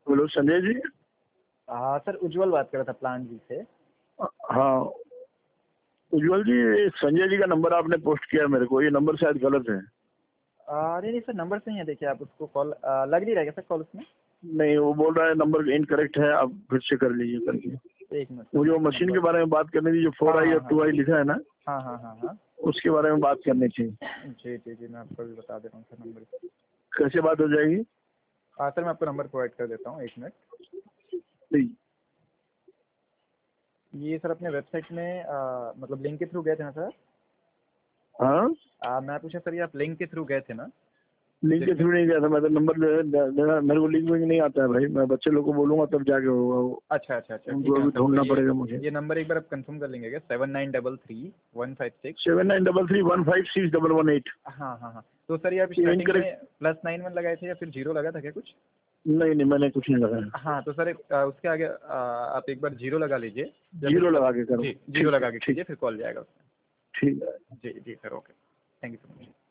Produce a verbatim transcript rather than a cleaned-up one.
Hello Sanjay ji. हाँ sir, उज्जवल बात कर रहा था प्लांट जी से। हाँ उज्जवल जी, संजय जी का नंबर आपने पोस्ट किया है मेरे को, ये नंबर शायद गलत है। अरे नहीं सर, नंबर सही है, देखिए आप उसको कॉल लग नहीं रहेगा सर कॉल उसमें। नहीं, वो बोल रहा है नंबर इनकरेक्ट है, आप फिर से कर लीजिए करके। एक मिनट। मुझे वो मशीन के बारे में बात करनी थी, जो फोर हाँ आई हाँ और टू आई लिखा है ना, हाँ हाँ हाँ हाँ उसके बारे में बात करनी थी। जी जी जी, मैं आपको भी बता दे रहा हूँ सर नंबर। कैसे बात हो जाएगी? हाँ सर, मैं आपको नंबर प्रोवाइड कर देता हूँ, एक मिनट। प्लीज। ये सर अपने वेबसाइट में आ, मतलब लिंक के थ्रू गए थे ना सर? हाँ, आ, मैं पूछा सर, ये आप लिंक के थ्रू गए थे ना? लिंक के थ्रू नहीं गया था मैं तो। नंबर मेरे को लिंक विंक नहीं आता है भाई, मैं बच्चे लोग को बोलूंगा तब जाके होगा वो। अच्छा अच्छा अच्छा, ठीक उनको है भी सर, तो ढूंढना ये पड़ेगा मुझे। ये नंबर एक बार आप कंफर्म कर लेंगे क्या? Seven nine double three one five six. Seven nine double three one five six double one eight. हाँ हाँ हाँ, तो सर ये आप स्टार्टिंग इनकरेक्ट। में प्लस नाइन वन लगाए थे या फिर जीरो लगा था क्या कुछ? नहीं नहीं, मैंने कुछ नहीं लगाया। हाँ तो सर एक, आ, उसके आगे आ, आप एक बार जीरो लगा लीजिए या फिर जीरो प्लस। लगा के करो। जी, जीरो ठीक है लगा के ठीक। कीजिए, फिर कॉल जाएगा उसमें। ठीक है। जी जी sir, okay, thank you so much.